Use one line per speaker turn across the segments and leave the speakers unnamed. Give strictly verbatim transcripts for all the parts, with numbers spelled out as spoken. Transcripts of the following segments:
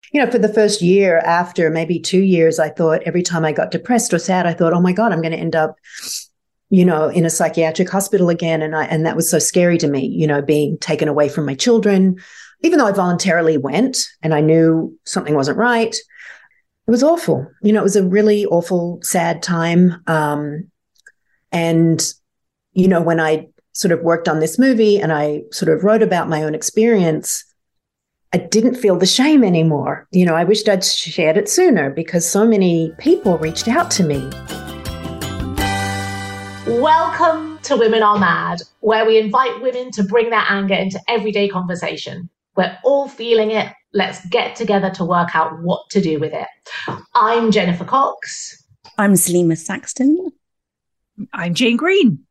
you know, for the first year after maybe two years, I thought every time I got depressed or sad, I thought, oh my God, I'm going to end up, you know, in a psychiatric hospital again. And I, and that was so scary to me, you know, being taken away from my children, even though I voluntarily went and I knew something wasn't right. It was awful. You know, it was a really awful, sad time. Um, and, you know, when I sort of worked on this movie and I sort of wrote about my own experience, I didn't feel the shame anymore. You know, I wished I'd shared it sooner because so many people reached out to me.
Welcome to Women Are Mad, where we invite women to bring their anger into everyday conversation. We're all feeling it. Let's get together to work out what to do with it. I'm Jennifer Cox.
I'm Salima Saxton. I'm Jane Green.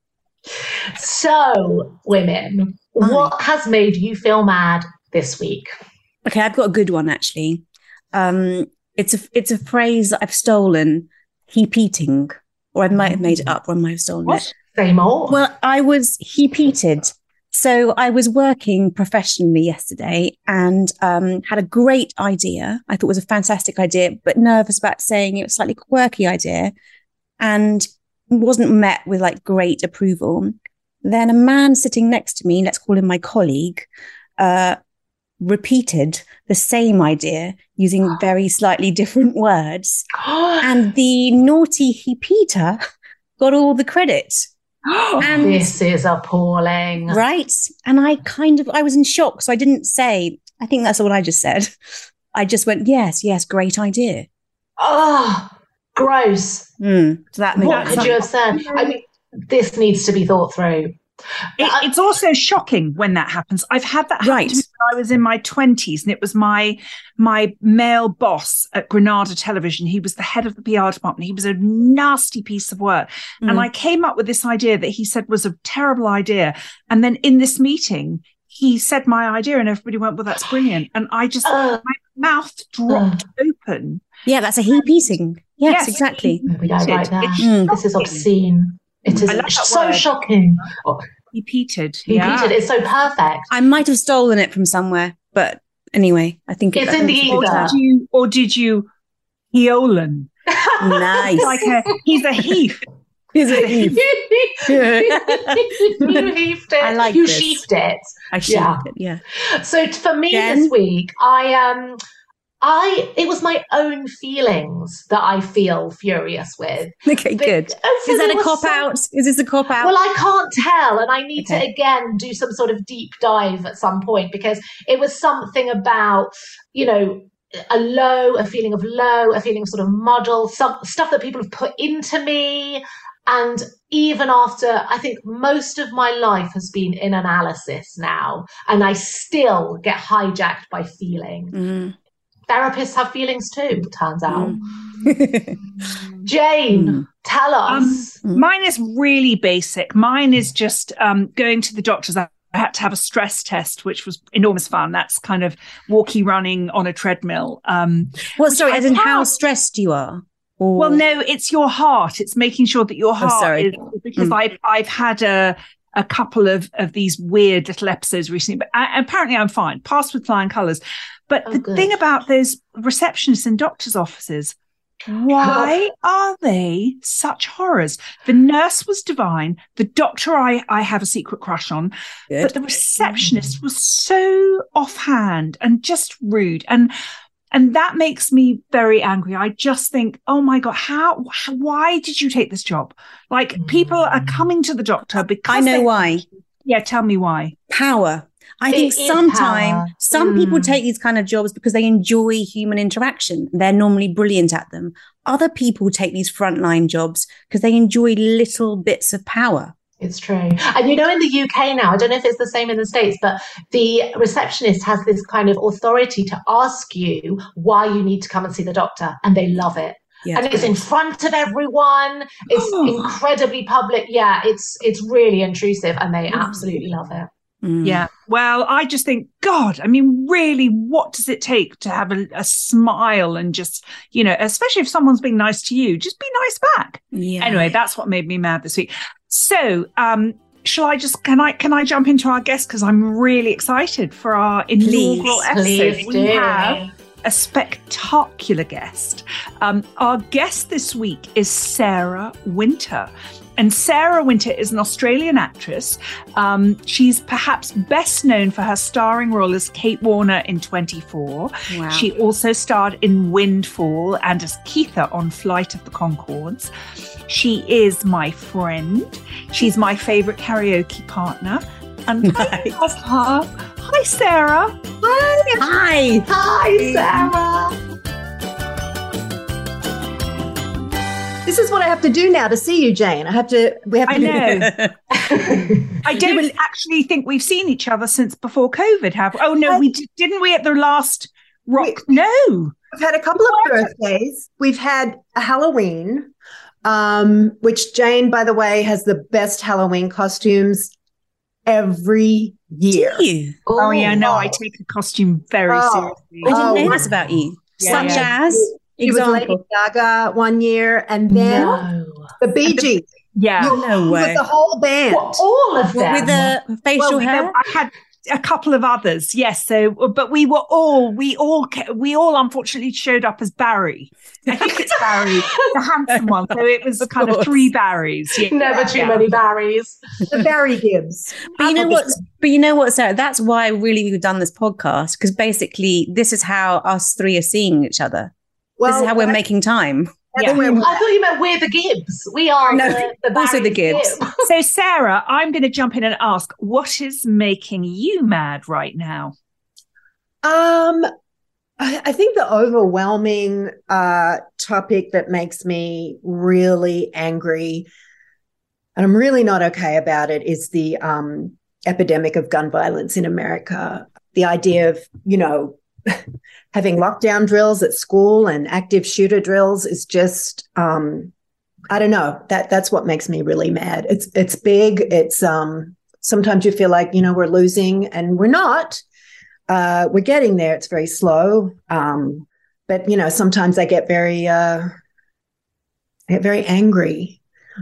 So, women, Hi. What has made you feel mad this week?
Okay, I've got a good one, actually. Um, it's a it's a phrase that I've stolen, heap eating, or I might have made it up, or I might have stolen
what?
it.
Say more.
Well, I was heap-eated. So I was working professionally yesterday and um, had a great idea. I thought it was a fantastic idea, but nervous about saying it was a slightly quirky idea and wasn't met with like great approval. Then a man sitting next to me, let's call him my colleague, uh, repeated the same idea using very slightly different words. And the naughty heap-eater got all the credit.
And this is appalling.
Right. And I kind of, I was in shock. So I didn't say, I think that's what I just said. I just went, yes, yes, great idea.
Oh, gross.
Mm, so that
what could you have said? I mean, this needs to be thought through.
It, it's also shocking when that happens. I've had that happen
right.
to me when I was in my twenties, and it was my my male boss at Granada Television. He was the head of the P R department. He was a nasty piece of work. Mm. And I came up with this idea that he said was a terrible idea. And then in this meeting, he said my idea and everybody went, well, that's brilliant. And I just, uh, my mouth dropped uh. open.
Yeah, that's a heap eating. Yes, yes, exactly.
We go right there. Mm. This is obscene. It is so word. shocking.
Repeated.
Repeated. Yeah. It's so perfect.
I might have stolen it from somewhere, but anyway, I think
it's it, in the either.
Or did you, or did you Heolan?
Nice.
Like a, he's a heath.
He's a heath.
You heaved it.
I like
You
this.
sheathed it.
I sheathed
yeah.
it, yeah.
So for me
Jen?
this week, I um I, it was my own feelings that I feel furious with.
Okay, but, good. So is that a cop some, out? Is this a cop out?
Well, I can't tell. And I need okay. to, again, do some sort of deep dive at some point because it was something about, you know, a low, a feeling of low, a feeling of sort of muddle, some stuff that people have put into me. And even after, I think most of my life has been in analysis now, and I still get hijacked by feeling.
Mm.
Therapists have feelings too, it turns out. Mm. Jane, mm. tell us.
Um, mine is really basic. Mine is just um, going to the doctors. I had to have a stress test, which was enormous fun. That's kind of walkie running on a treadmill. Um,
well, sorry, as in how stressed you are?
Or... Well, no, it's your heart. It's making sure that your heart
oh, sorry.
is, because mm. I've, I've had a, a couple of, of these weird little episodes recently, but I, apparently I'm fine. Passed with flying colours. But oh, the good. thing about those receptionists in doctors' offices, why are they such horrors? The nurse was divine. The doctor I, I have a secret crush on. Good. But the receptionist was so offhand and just rude. And and that makes me very angry. I just think, oh, my God, how? why did you take this job? Like, mm. people are coming to the doctor because
I know
they,
why.
Yeah, tell me why.
Power. I think sometimes some mm. people take these kind of jobs because they enjoy human interaction. They're normally brilliant at them. Other people take these frontline jobs because they enjoy little bits of power.
It's true. And you know, in the U K now, I don't know if it's the same in the States, but the receptionist has this kind of authority to ask you why you need to come and see the doctor. And they love it. Yeah, and it's in front of everyone. It's oh. incredibly public. Yeah, it's it's really intrusive and they absolutely love it.
Mm. Yeah. Well, I just think, God, I mean, really, what does it take to have a, a smile and just, you know, especially if someone's being nice to you, just be nice back.
Yeah.
Anyway, that's what made me mad this week. So, um, shall I just, can I, can I jump into our guest? Because I'm really excited for our inaugural
please,
episode.
Please
we
do.
have a spectacular guest. Um, our guest this week is Sarah Winter. And Sarah Winter is an Australian actress. Um, she's perhaps best known for her starring role as Kate Warner in twenty-four. Wow. She also starred in Windfall and as Keitha on Flight of the Conchords. She is my friend. She's my favourite karaoke partner. And nice. I love her. Hi, Sarah.
Hi.
Hi. Hi, Sarah. This is what I have to do now to see you, Jane. I have to. We have to.
I know. I don't actually think we've seen each other since before COVID. Have oh no, I, we d- didn't we at the last rock? We, no,
we've had a couple of birthdays. We've had a Halloween, um, which Jane, by the way, has the best Halloween costumes every year.
Do you?
Oh, oh yeah, no, I take a costume very oh. seriously.
I didn't
oh,
know this about you.
Yeah,
Such
yeah.
as.
She was Lady Gaga one year, and then
no.
the Bee Gees.
Yeah,
you,
no way.
With the whole band,
well, all of them
with the facial
well,
hair.
I had a couple of others, yes. So, but we were all, we all, we all, unfortunately, showed up as Barry. I think it's Barry, the handsome one. So it was
of
kind
course.
of three Barrys. Yeah.
Never too
yeah.
many Barrys.
The Barry Gibbs.
But you know what? But you know what, Sarah? That's why really we've done this podcast, because basically this is how us three are seeing each other. Well, this is how we're I, making time.
Yeah. I thought you meant we're the Gibbs. We are
no,
the, the
also the Gibbs.
Gibbs.
So, Sarah, I'm going to jump in and ask, what is making you mad right now?
Um, I, I think the overwhelming uh, topic that makes me really angry, and I'm really not okay about it, is the um, epidemic of gun violence in America. The idea of, you know, having lockdown drills at school and active shooter drills is just, um, I don't know, that that's what makes me really mad. It's it's big. It's um, sometimes you feel like, you know, we're losing, and we're not. Uh, we're getting there. It's very slow. Um, but, you know, sometimes I get very, uh, I get very angry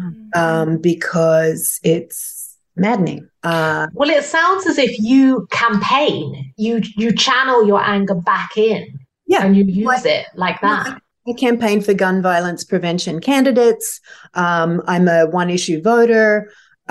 um, because it's maddening. Uh,
well, it sounds as if you campaign, you you channel your anger back in,
yeah,
and you use
like,
it like that.
I campaign for gun violence prevention candidates. Um, I'm a one-issue voter.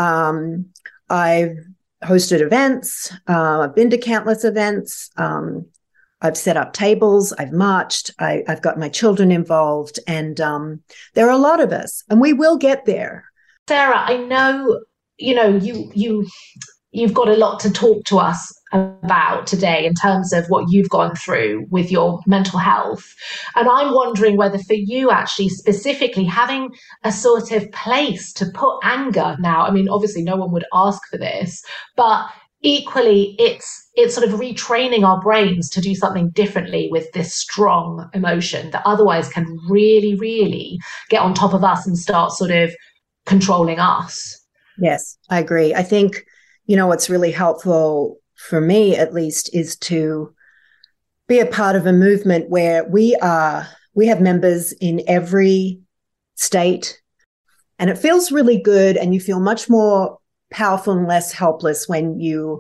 Um, I've hosted events. Uh, I've been to countless events. Um, I've set up tables. I've marched. I, I've got my children involved, and um, there are a lot of us, and we will get there.
Sarah, I know. You know, you you you've got a lot to talk to us about today in terms of what you've gone through with your mental health. And I'm wondering whether for you actually specifically having a sort of place to put anger now, I mean, obviously no one would ask for this, but equally it's it's sort of retraining our brains to do something differently with this strong emotion that otherwise can really, really get on top of us and start sort of controlling us.
Yes, I agree. I think, you know, what's really helpful for me, at least, is to be a part of a movement where we are, we have members in every state, and it feels really good, and you feel much more powerful and less helpless when you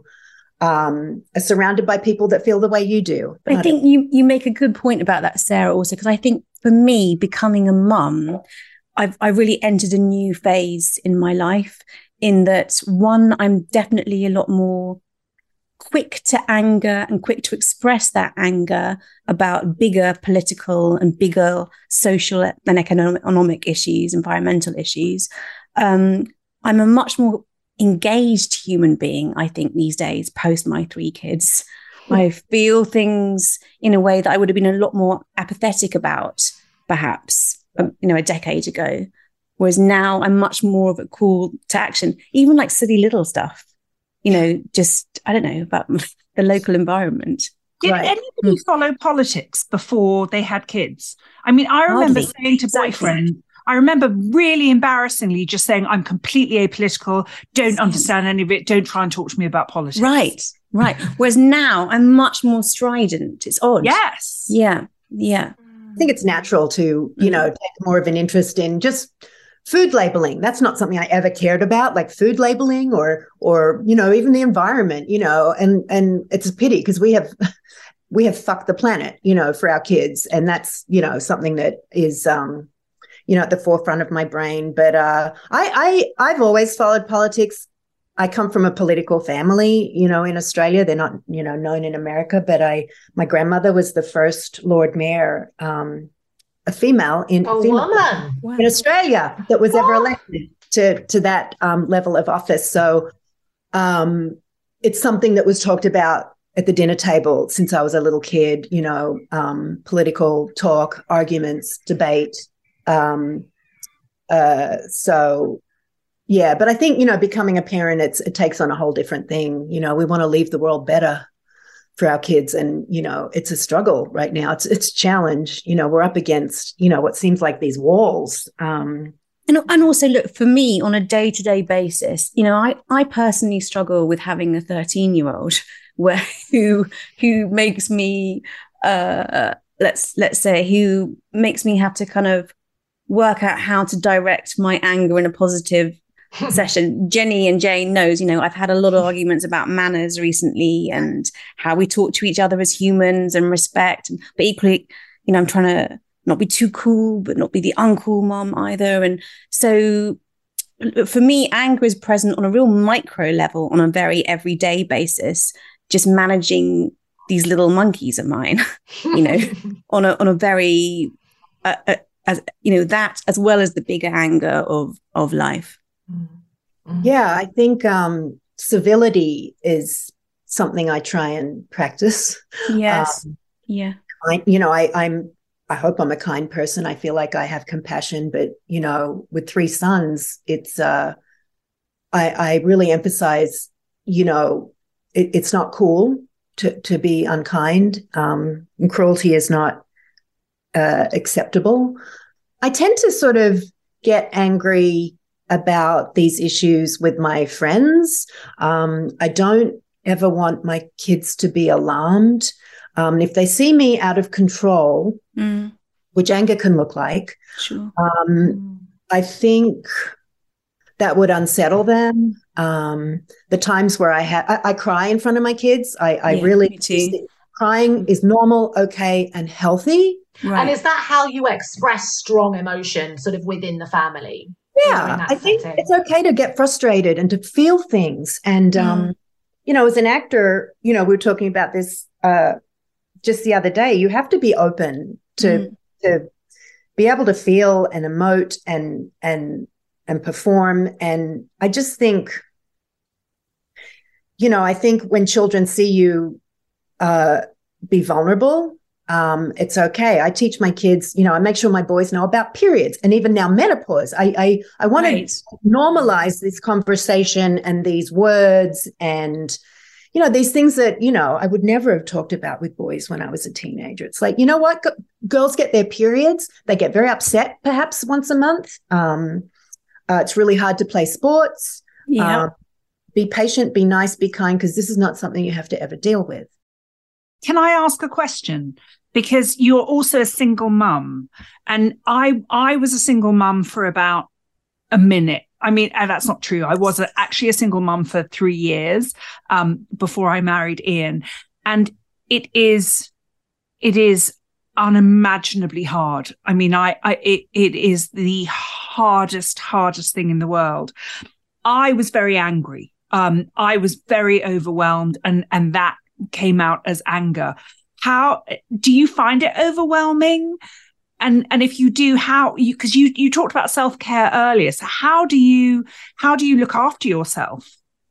um, are surrounded by people that feel the way you do.
I think you, you make a good point about that, Sarah, also, because I think for me, becoming a mum, I've I really entered a new phase in my life. In that, one, I'm definitely a lot more quick to anger and quick to express that anger about bigger political and bigger social and economic issues, environmental issues. Um, I'm a much more engaged human being, I think, these days, post my three kids. I feel things in a way that I would have been a lot more apathetic about, perhaps, um, you know, a decade ago. Whereas now I'm much more of a call to action, even like silly little stuff, you know, just, I don't know, about the local environment.
Did
right.
anybody follow politics before they had kids? I mean, I remember
Hardly.
saying to
Exactly.
boyfriend, I remember really embarrassingly just saying, I'm completely apolitical, don't understand any of it, don't try and talk to me about politics.
Right, right. Whereas now I'm much more strident. It's odd.
Yes.
Yeah, yeah.
I think it's natural to, you know, take more of an interest in just food labeling. That's not something I ever cared about, like food labeling or, or, you know, even the environment, you know, and, and it's a pity because we have we have fucked the planet, you know, for our kids. And that's, you know, something that is, um, you know, at the forefront of my brain. But uh, I, I, I've always followed politics. I come from a political family, you know, in Australia. They're not, you know, known in America, but I, my grandmother was the first Lord Mayor, um, a female in
a
female
woman
in Australia that was ever elected to, to that um, level of office. So um, it's something that was talked about at the dinner table since I was a little kid, you know, um, political talk, arguments, debate. Um, uh, so, yeah, but I think, you know, becoming a parent, it's, it takes on a whole different thing. You know, we want to leave the world better for our kids. And, you know, it's a struggle right now. It's, it's a challenge. You know, we're up against, you know, what seems like these walls. Um,
And, and also, look, for me on a day-to-day basis, you know, I, I personally struggle with having a thirteen-year-old where who who makes me, uh, let's let's say, who makes me have to kind of work out how to direct my anger in a positive session. Jenny and Jane knows, you know, I've had a lot of arguments about manners recently and how we talk to each other as humans and respect. But equally, you know, I'm trying to not be too cool, but not be the uncool mom either. And so for me, anger is present on a real micro level, on a very everyday basis, just managing these little monkeys of mine, you know, on a on a very, uh, uh, as you know, that as well as the bigger anger of of life.
Yeah, I think um, civility is something I try and practice.
Yes.
Um,
yeah.
I, you know, I, I'm. I hope I'm a kind person. I feel like I have compassion, but you know, with three sons, it's. Uh, I, I really emphasize, you know, it, it's not cool to to be unkind. Um, and cruelty is not uh, acceptable. I tend to sort of get angry about these issues with my friends. Um, I don't ever want my kids to be alarmed. Um, if they see me out of control,
mm.
which anger can look like,
sure.
um, I think that would unsettle them. Um, the times where I have, I, I cry in front of my kids. I, I
yeah,
really, crying is normal, okay, and healthy.
Right. And is that how you express strong emotion sort of within the family?
Yeah, I think setting? It's okay to get frustrated and to feel things. And, mm. um, you know, as an actor, you know, we were talking about this uh, just the other day. You have to be open to mm. to be able to feel and emote and and and perform. And I just think, you know, I think when children see you uh, be vulnerable, Um, it's okay. I teach my kids, you know, I make sure my boys know about periods and even now menopause. I I, I want right. to normalize this conversation and these words and, you know, these things that, you know, I would never have talked about with boys when I was a teenager. It's like, you know what? G- girls get their periods. They get very upset perhaps once a month. Um, uh, it's really hard to play sports.
Yeah.
Um, be patient, be nice, be kind, because this is not something you have to ever deal with.
Can I ask a question? Because you're also a single mum, and I I was a single mum for about a minute. I mean, and that's not true. I was a, actually a single mum for three years um, before I married Ian, and it is it is unimaginably hard. I mean, I, I it it is the hardest hardest thing in the world. I was very angry. Um, I was very overwhelmed, and and that came out as anger. How do you find it overwhelming? And and if you do, how you because you you talked about self-care earlier. So how do you how do you look after yourself?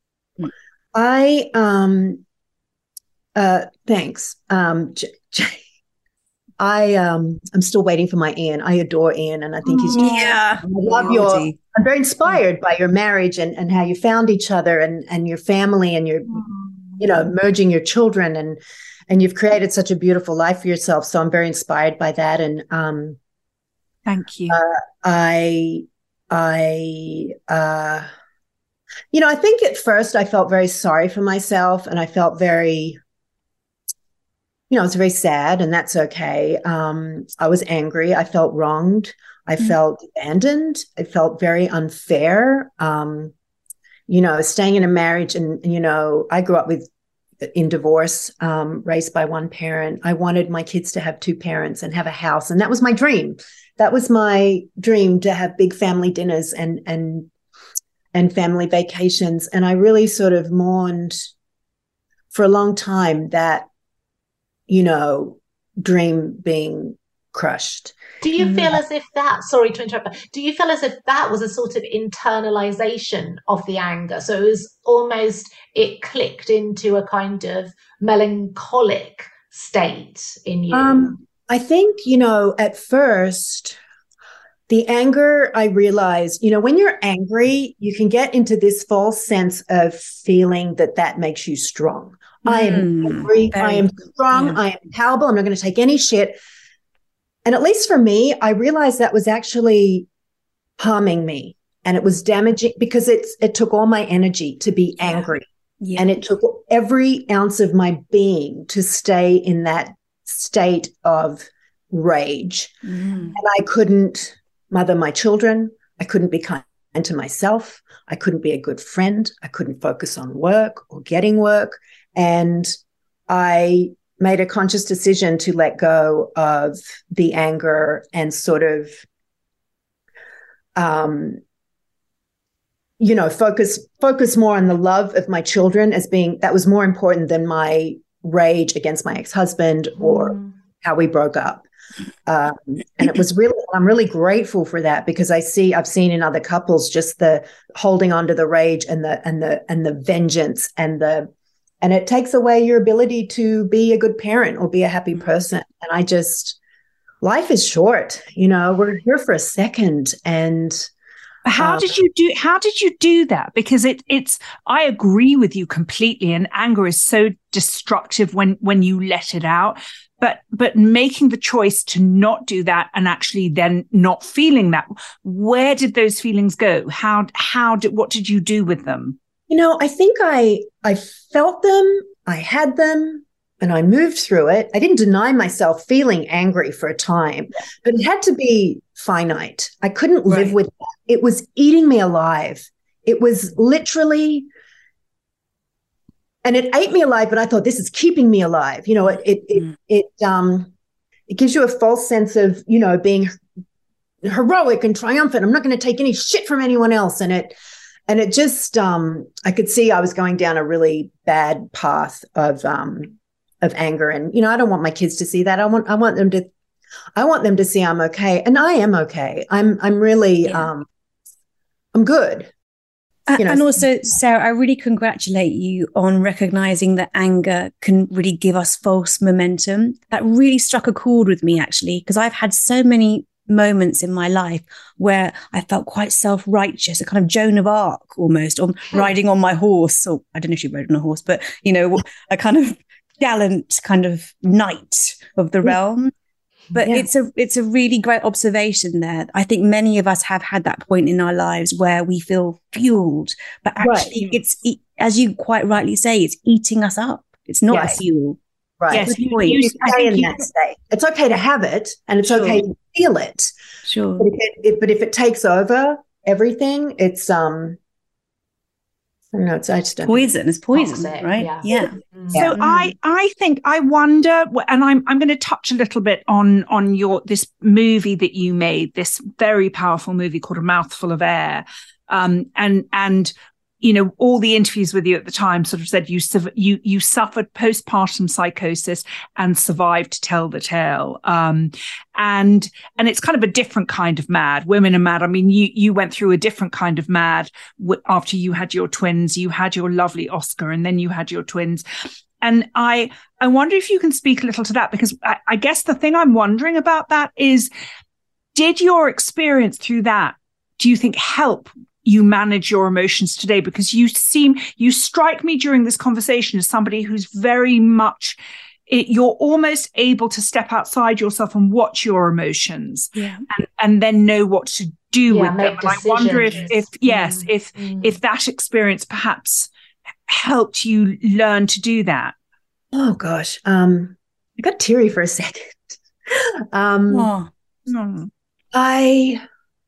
I um uh thanks. Um J- J- I um I'm still waiting for my Ian. I adore Ian, and I think he's just,
yeah.
I love your I'm very inspired by your marriage and, and how you found each other and, and your family and your you know, merging your children and, and you've created such a beautiful life for yourself. So I'm very inspired by that. And, um,
thank you.
Uh, I, I, uh, you know, I think at first I felt very sorry for myself and I felt very, you know, it's very sad and that's okay. Um, I was angry. I felt wronged. I mm-hmm. felt abandoned. I felt very unfair. Um, you know, staying in a marriage and, you know, I grew up with, in divorce, um, raised by one parent. I wanted my kids to have two parents and have a house. And that was my dream. That was my dream, to have big family dinners and, and, and family vacations. And I really sort of mourned for a long time that, you know, dream being crushed.
Do you feel as if that, sorry to interrupt, but do you feel as if that was a sort of internalization of the anger? So it was almost, it clicked into a kind of melancholic state in you?
Um, I think, you know, at first, the anger, I realized, you know, when you're angry, you can get into this false sense of feeling that that makes you strong. Mm, I am angry, I am strong, yeah. I am powerful, I'm not going to take any shit. And at least for me, I realized that was actually harming me, and it was damaging because it's it took all my energy to be angry. Yeah. And it took every ounce of my being to stay in that state of rage. Mm. And I couldn't mother my children. I couldn't be kind to myself. I couldn't be a good friend. I couldn't focus on work or getting work. And I made a conscious decision to let go of the anger and sort of, um, you know, focus focus more on the love of my children as being, that was more important than my rage against my ex-husband or mm. how we broke up. Um, and it was really, I'm really grateful for that, because I see, I've seen in other couples just the holding on to the rage and the, and the, and the vengeance and the, and it takes away your ability to be a good parent or be a happy person. And I just, life is short, you know, we're here for a second. And
how um, did you do, how did you do that? Because it, it's, I agree with you completely. And anger is so destructive when, when you let it out. But but making the choice to not do that and actually then not feeling that, where did those feelings go? How how did what did you do with them?
You know, I think I I felt them, I had them, and I moved through it. I didn't deny myself feeling angry for a time, but it had to be finite. I couldn't right. live with that. It was eating me alive. It was literally. And it ate me alive, but I thought, this is keeping me alive. You know, it it it, it um it gives you a false sense of, you know, being heroic and triumphant. I'm not going to take any shit from anyone else. And it and it just um I could see I was going down a really bad path of um of anger. And, you know, I don't want my kids to see that. I want I want them to I want them to see I'm okay. And I am okay. I'm I'm really yeah. um I'm good.
You know. And also, Sarah, I really congratulate you on recognizing that anger can really give us false momentum. That really struck a chord with me, actually, because I've had so many moments in my life where I felt quite self-righteous, a kind of Joan of Arc almost, or riding on my horse, or I don't know if she rode on a horse, but, you know, a kind of gallant kind of knight of the realm. But yeah. it's a it's a really great observation there. I think many of us have had that point in our lives where we feel fueled, but actually right. it's, as you quite rightly say, it's eating us up. It's not yes. a fuel.
Right.
Yes,
you, you, you stay in you, that state. It's okay to have it and it's sure. okay to feel it.
Sure.
But if it, it, but if it takes over everything, it's um no, it's I just don't
poison. It's poison, Toxic, right? Yeah. yeah.
Mm. So yeah. I, I think I wonder, and I'm, I'm going to touch a little bit on, on your this movie that you made, this very powerful movie called A Mouthful of Air, um, and and. You know, all the interviews with you at the time sort of said you you you suffered postpartum psychosis and survived to tell the tale. Um, and and it's kind of a different kind of mad. Women are mad. I mean, you you went through a different kind of mad w- after you had your twins. You had your lovely Oscar, and then you had your twins. And I I wonder if you can speak a little to that, because I, I guess the thing I'm wondering about that is, did your experience through that, do you think, help you manage your emotions today? Because you seem, you strike me during this conversation as somebody who's very much, it, you're almost able to step outside yourself and watch your emotions
yeah.
and, and then know what to do
yeah,
with them. And I wonder if, if yes, mm. if, mm. if that experience perhaps helped you learn to do that.
Oh gosh. Um, I got teary for a second. um,
oh.
Mm.
I,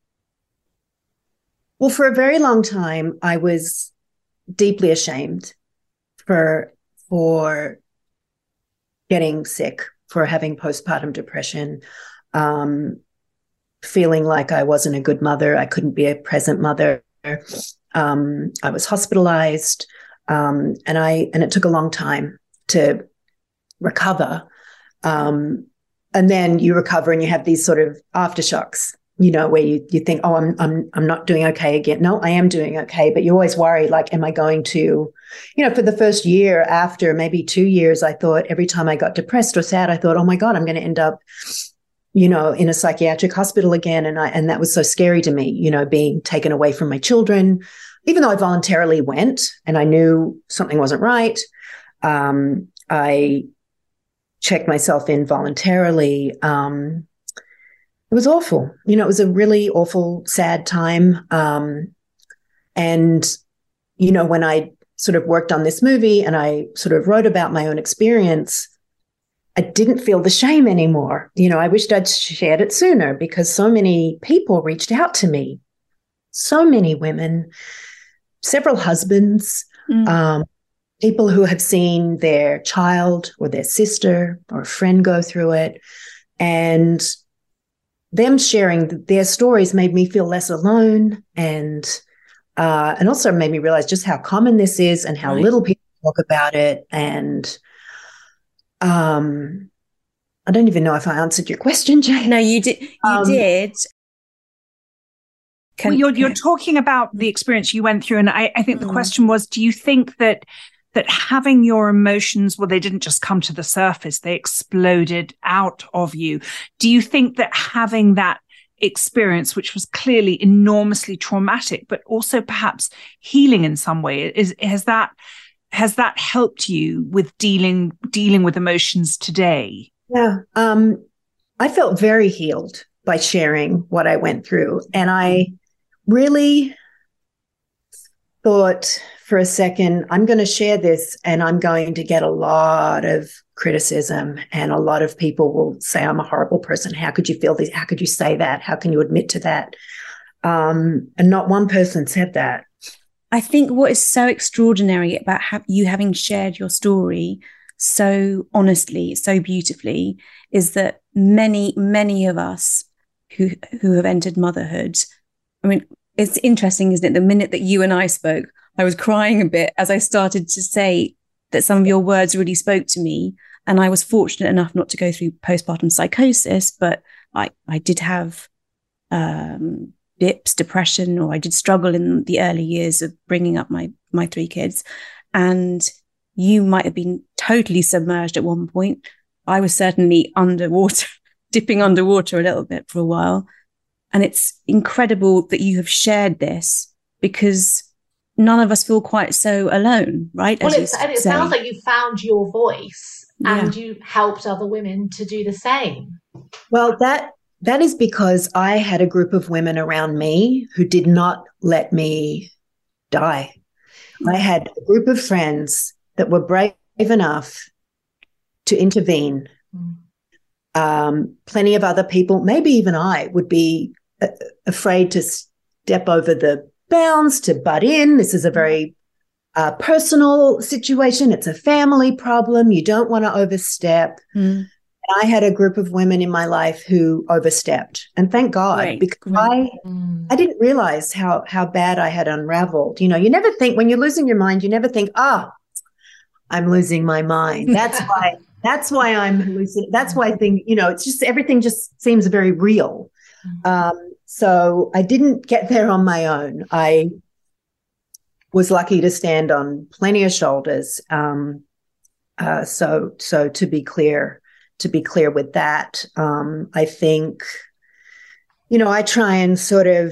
Well, for a very long time, I was deeply ashamed for for getting sick, for having postpartum depression, um, feeling like I wasn't a good mother. I couldn't be a present mother. Um, I was hospitalized, um, and I and it took a long time to recover. Um, and then you recover and you have these sort of aftershocks, you know, where you, you think, oh, I'm, I'm, I'm not doing okay again. No, I am doing okay. But you always worry, like, am I going to, you know, for the first year after maybe two years, I thought every time I got depressed or sad, I thought, oh my God, I'm going to end up, you know, in a psychiatric hospital again. And I, and that was so scary to me, you know, being taken away from my children, even though I voluntarily went and I knew something wasn't right. Um, I checked myself in voluntarily. Um, it was awful. You know, it was a really awful, sad time. Um, and, you know, when I sort of worked on this movie and I sort of wrote about my own experience, I didn't feel the shame anymore. You know, I wished I'd shared it sooner because so many people reached out to me. So many women, several husbands, mm. um, people who have seen their child or their sister or a friend go through it, and them sharing their stories made me feel less alone, and uh, and also made me realize just how common this is and how right. little people talk about it. And um, I don't even know if I answered your question, Jane.
No, you did. You um, did.
Can, well, you're you're talking about the experience you went through, and I, I think mm. the question was: do you think that? that having your emotions, well, they didn't just come to the surface, they exploded out of you. Do you think that having that experience, which was clearly enormously traumatic, but also perhaps healing in some way, is has that has that helped you with dealing dealing with emotions today?
Yeah, um, I felt very healed by sharing what I went through. And I really thought for a second, I'm going to share this and I'm going to get a lot of criticism, and a lot of people will say I'm a horrible person. How could you feel this? How could you say that? How can you admit to that? Um, and not one person said that.
I think what is so extraordinary about ha- you having shared your story so honestly, so beautifully, is that many, many of us who who have entered motherhood, I mean, it's interesting, isn't it? The minute that you and I spoke, I was crying a bit as I started to say that some of your words really spoke to me. And I was fortunate enough not to go through postpartum psychosis, but I, I did have um, dips, depression, or I did struggle in the early years of bringing up my, my three kids. And you might have been totally submerged at one point. I was certainly underwater, dipping underwater a little bit for a while. And it's incredible that you have shared this, because none of us feel quite so alone, right?
Well, it's, and it say. sounds like you found your voice
yeah.
and you helped other women to do the same.
Well, that that is because I had a group of women around me who did not let me die. Mm. I had a group of friends that were brave enough to intervene. Mm. Um, plenty of other people, maybe even I, would be uh, afraid to step over the bounds, to butt in. This is a very uh, personal situation. It's a family problem. You don't want to overstep. Mm. I had a group of women in my life who overstepped, and thank God, great, because great. I mm. I didn't realize how how bad I had unraveled. You know, you never think when you're losing your mind, you never think, ah, oh, I'm losing my mind. That's why. That's why I'm hallucinating. That's why I think, you know, it's just everything just seems very real. Um, so I didn't get there on my own. I was lucky to stand on plenty of shoulders. Um, uh, so, so to be clear, to be clear with that, um, I think, you know, I try and sort of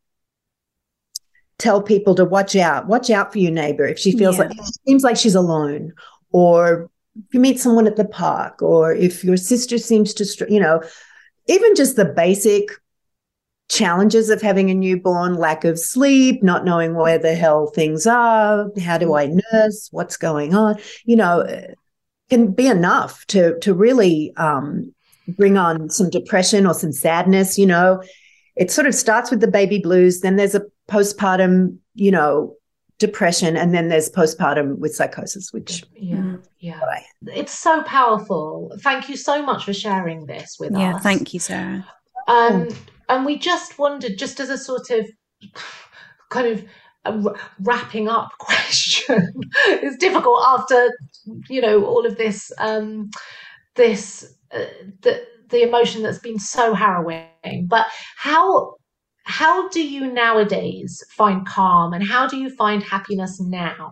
tell people to watch out, watch out for your neighbor if she feels yeah. like, it seems like she's alone, or if you meet someone at the park, or if your sister seems to, you know, even just the basic challenges of having a newborn, lack of sleep, not knowing where the hell things are, how do I nurse, what's going on, you know, can be enough to to really um, bring on some depression or some sadness. You know, it sort of starts with the baby blues. Then there's a postpartum, you know, depression, and then there's postpartum with psychosis, which
yeah, yeah, it's so powerful. Thank you so much for sharing this with
yeah,
us.
Thank you, Sarah.
Um, and we just wondered, just as a sort of kind of a wrapping up question, it's difficult after, you know, all of this, um, this, uh, the, the emotion that's been so harrowing, but how, how do you nowadays find calm, and how do you find happiness now?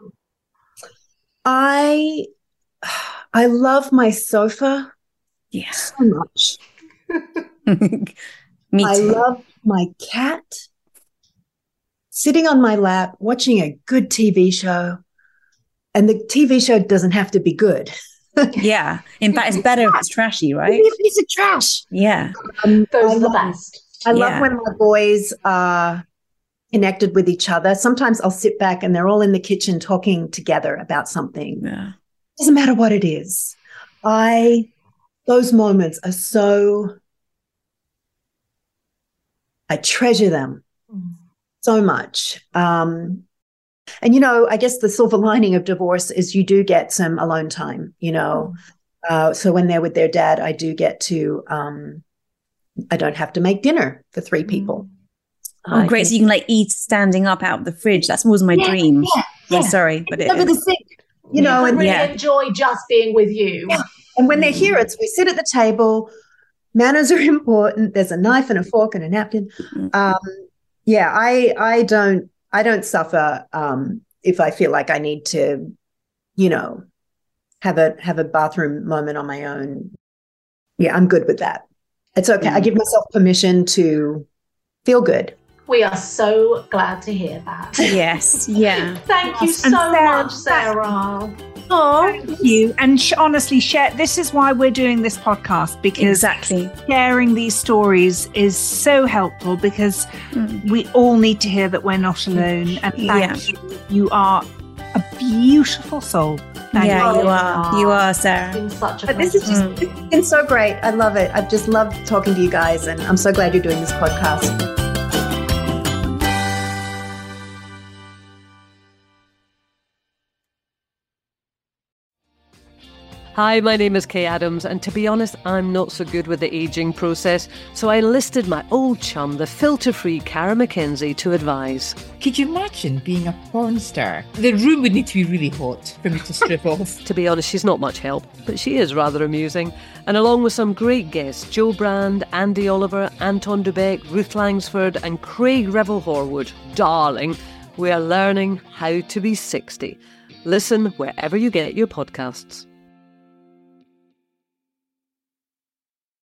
I, I love my sofa
yeah.
so much.
Me too.
I love my cat sitting on my lap, watching a good T V show. And the T V show doesn't have to be good.
yeah. In fact, it's better if it's trashy, right?
It's a piece of trash.
Yeah.
Um,
Those
I
are the
love,
best.
I
yeah.
love when my boys are connected with each other. Sometimes I'll sit back and they're all in the kitchen talking together about something.
Yeah.
Doesn't matter what it is. I, those moments are so, I treasure them mm. so much. Um, and, you know, I guess the silver lining of divorce is you do get some alone time, you know. Mm. Uh, so when they're with their dad, I do get to, um, I don't have to make dinner for three people.
Oh, I great. Can, so you can like eat standing up out of the fridge. That's always my
yeah,
dream.
Yeah,
yeah. I'm sorry, but it
over the sink, you know,
and really
yeah.
enjoy just being with you.
Yeah. And when they're here, it's we sit at the table. Manners are important. There's a knife and a fork and a napkin. Um, yeah, I I don't I don't suffer um, if I feel like I need to, you know, have a have a bathroom moment on my own. Yeah, I'm good with that. It's okay. Mm. I give myself permission to feel good.
We are so glad to hear that.
Yes. Yeah.
Thank you so Sarah, much, Sarah.
Oh,
thank you. And sh- honestly, share. This is why we're doing this podcast, because
exactly
sharing these stories is so helpful, because mm. we all need to hear that we're not alone. And thank
yeah.
you. You are a beautiful soul. Thank
yeah,
you.
you are. You are, Sarah.
It's been such a
but this is just mm. it's been so great. I love it. I've just loved talking to you guys, and I'm so glad you're doing this podcast.
Hi, my name is Kay Adams, and to be honest, I'm not so good with the ageing process, so I enlisted my old chum, the filter-free Cara McKenzie, to advise.
Could you imagine being a porn star? The room would need to be really hot for me to strip off.
To be honest, she's not much help, but she is rather amusing. And along with some great guests, Jo Brand, Andy Oliver, Anton Dubeck, Ruth Langsford and Craig Revel-Horwood, darling, we are learning how to be sixty. Listen wherever you get your podcasts.